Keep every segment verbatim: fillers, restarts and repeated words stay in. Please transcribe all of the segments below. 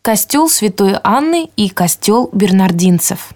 Костел Святой Анны и костел бернардинцев.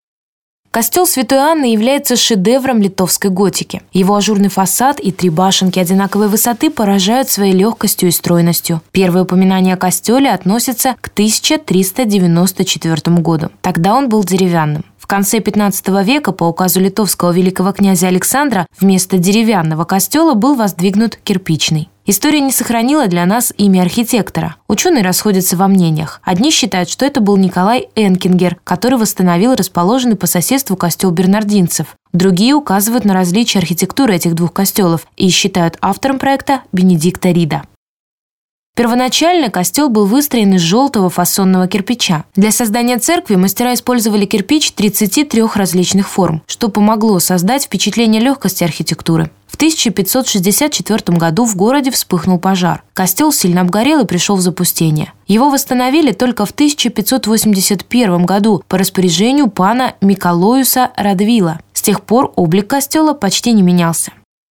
Костел Святой Анны является шедевром литовской готики. Его ажурный фасад и три башенки одинаковой высоты поражают своей легкостью и стройностью. Первые упоминания о костеле относятся к тысяча триста девяносто четвёртому году. Тогда он был деревянным. В конце пятнадцатого века по указу литовского великого князя Александра вместо деревянного костела был воздвигнут кирпичный. История не сохранила для нас имя архитектора. Ученые расходятся во мнениях. Одни считают, что это был Николай Энкингер, который восстановил расположенный по соседству костел бернардинцев. Другие указывают на различия архитектуры этих двух костелов и считают автором проекта Бенедикта Рида. Первоначально костел был выстроен из желтого фасонного кирпича. Для создания церкви мастера использовали кирпич тридцати трёх различных форм, что помогло создать впечатление легкости архитектуры. В тысяча пятьсот шестьдесят четвёртом году в городе вспыхнул пожар. Костел сильно обгорел и пришел в запустение. Его восстановили только в тысяча пятьсот восемьдесят первом году по распоряжению пана Миколоюса Радвила. С тех пор облик костела почти не менялся.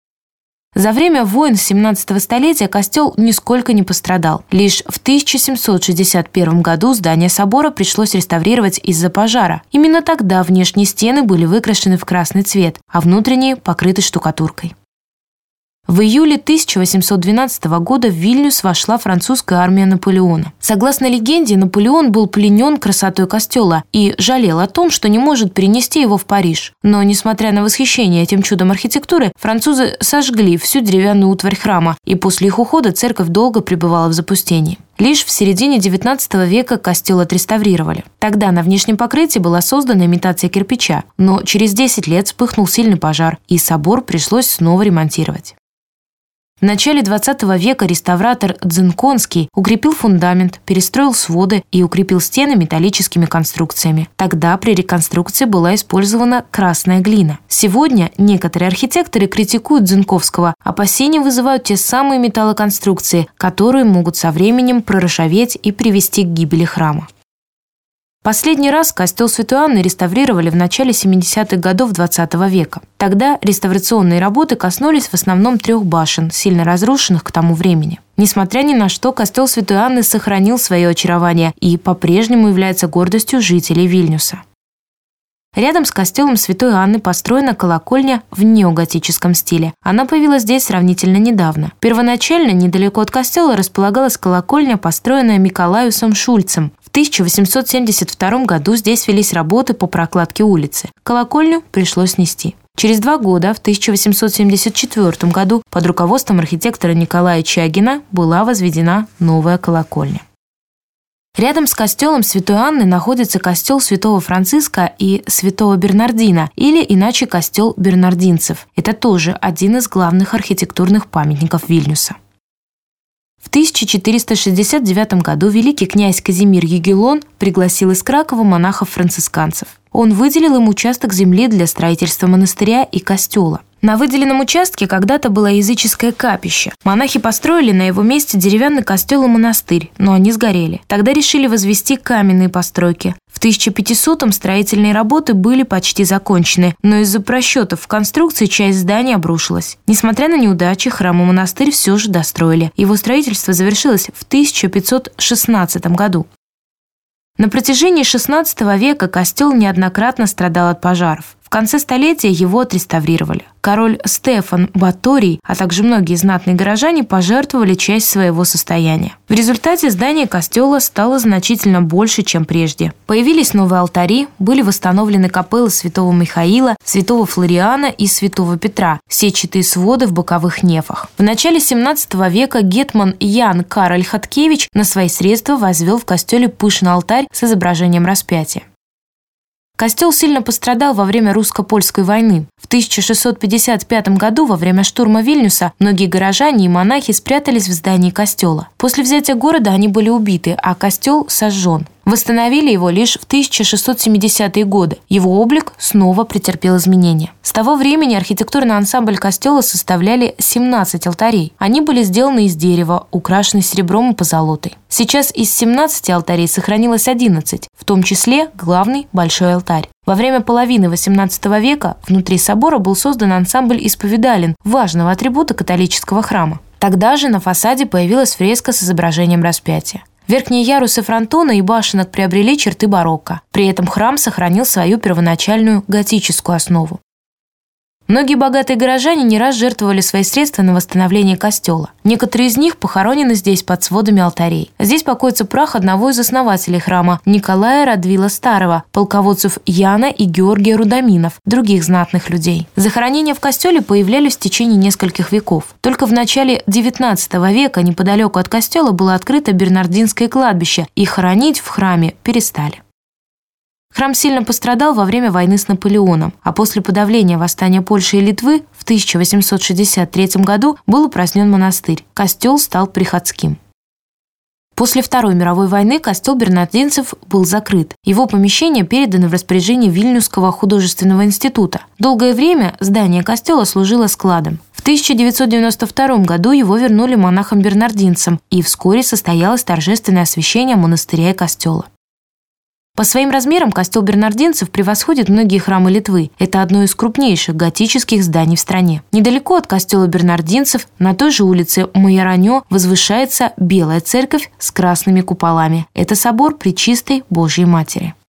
За время войн семнадцатого столетия костел нисколько не пострадал. Лишь в тысяча семьсот шестьдесят первом году здание собора пришлось реставрировать из-за пожара. Именно тогда внешние стены были выкрашены в красный цвет, а внутренние покрыты штукатуркой. В июле тысяча восемьсот двенадцатого года в Вильнюс вошла французская армия Наполеона. Согласно легенде, Наполеон был пленен красотой костела и жалел о том, что не может перенести его в Париж. Но, несмотря на восхищение этим чудом архитектуры, французы сожгли всю деревянную утварь храма, и после их ухода церковь долго пребывала в запустении. Лишь в середине девятнадцатого века костел отреставрировали. Тогда на внешнем покрытии была создана имитация кирпича, но через десять лет вспыхнул сильный пожар, и собор пришлось снова ремонтировать. В начале двадцатого века реставратор Дзинконский укрепил фундамент, перестроил своды и укрепил стены металлическими конструкциями. Тогда при реконструкции была использована красная глина. Сегодня некоторые архитекторы критикуют Дзинковского. Опасения вызывают те самые металлоконструкции, которые могут со временем проржаветь и привести к гибели храма. Последний раз костел Святой Анны реставрировали в начале семидесятых годов двадцатого века. Тогда реставрационные работы коснулись в основном трех башен, сильно разрушенных к тому времени. Несмотря ни на что, костел Святой Анны сохранил свое очарование и по-прежнему является гордостью жителей Вильнюса. Рядом с костелом Святой Анны построена колокольня в неоготическом стиле. Она появилась здесь сравнительно недавно. Первоначально недалеко от костела располагалась колокольня, построенная Миколаюсом Шульцем. В тысяча восемьсот семьдесят втором году здесь велись работы по прокладке улицы. Колокольню пришлось снести. Через два года, в тысяча восемьсот семьдесят четвёртом году, под руководством архитектора Николая Чагина была возведена новая колокольня. Рядом с костелом Святой Анны находится костел Святого Франциска и Святого Бернардина, или иначе костел бернардинцев. Это тоже один из главных архитектурных памятников Вильнюса. В тысяча четыреста шестьдесят девятом году великий князь Казимир Ягеллон пригласил из Кракова монахов-францисканцев. Он выделил им участок земли для строительства монастыря и костела. На выделенном участке когда-то было языческое капище. Монахи построили на его месте деревянный костел и монастырь, но они сгорели. Тогда решили возвести каменные постройки. В тысяча пятисотом строительные работы были почти закончены, но из-за просчетов в конструкции часть здания обрушилась. Несмотря на неудачи, храм и монастырь все же достроили. Его строительство завершилось в тысяча пятьсот шестнадцатом году. На протяжении шестнадцатого века костел неоднократно страдал от пожаров. В конце столетия его отреставрировали. Король Стефан Баторий, а также многие знатные горожане пожертвовали часть своего состояния. В результате здание костела стало значительно больше, чем прежде. Появились новые алтари, были восстановлены капеллы святого Михаила, святого Флориана и святого Петра, сетчатые своды в боковых нефах. В начале семнадцатого века гетман Ян Кароль Хаткевич на свои средства возвел в костеле пышный алтарь с изображением распятия. Костел сильно пострадал во время русско-польской войны. В тысяча шестьсот пятьдесят пятом году во время штурма Вильнюса многие горожане и монахи спрятались в здании костела. После взятия города они были убиты, а костел сожжен. Восстановили его лишь в тысяча шестьсот семидесятые годы. Его облик снова претерпел изменения. С того времени архитектурный ансамбль костела составляли семнадцать алтарей. Они были сделаны из дерева, украшены серебром и позолотой. Сейчас из семнадцати алтарей сохранилось одиннадцать, в том числе главный большой алтарь. Во время половины восемнадцатого века внутри собора был создан ансамбль исповедален, важного атрибута католического храма. Тогда же на фасаде появилась фреска с изображением распятия. Верхние ярусы фронтона и башенок приобрели черты барокко. При этом храм сохранил свою первоначальную готическую основу. Многие богатые горожане не раз жертвовали свои средства на восстановление костела. Некоторые из них похоронены здесь под сводами алтарей. Здесь покоится прах одного из основателей храма Николая Радвила Старого, полководцев Яна и Георгия Рудаминов, других знатных людей. Захоронения в костеле появлялись в течение нескольких веков. Только в начале девятнадцатого века неподалеку от костела было открыто Бернардинское кладбище, и хоронить в храме перестали. Храм сильно пострадал во время войны с Наполеоном, а после подавления восстания Польши и Литвы в тысяча восемьсот шестьдесят третьем году был упразднен монастырь. Костел стал приходским. После Второй мировой войны костел бернардинцев был закрыт. Его помещения переданы в распоряжение Вильнюсского художественного института. Долгое время здание костела служило складом. В тысяча девятьсот девяносто втором году его вернули монахам-бернардинцам, и вскоре состоялось торжественное освящение монастыря и костела. По своим размерам костел бернардинцев превосходит многие храмы Литвы. Это одно из крупнейших готических зданий в стране. Недалеко от костела бернардинцев, на той же улице Майоранё, возвышается Белая церковь с красными куполами. Это собор Пречистой Божьей Матери.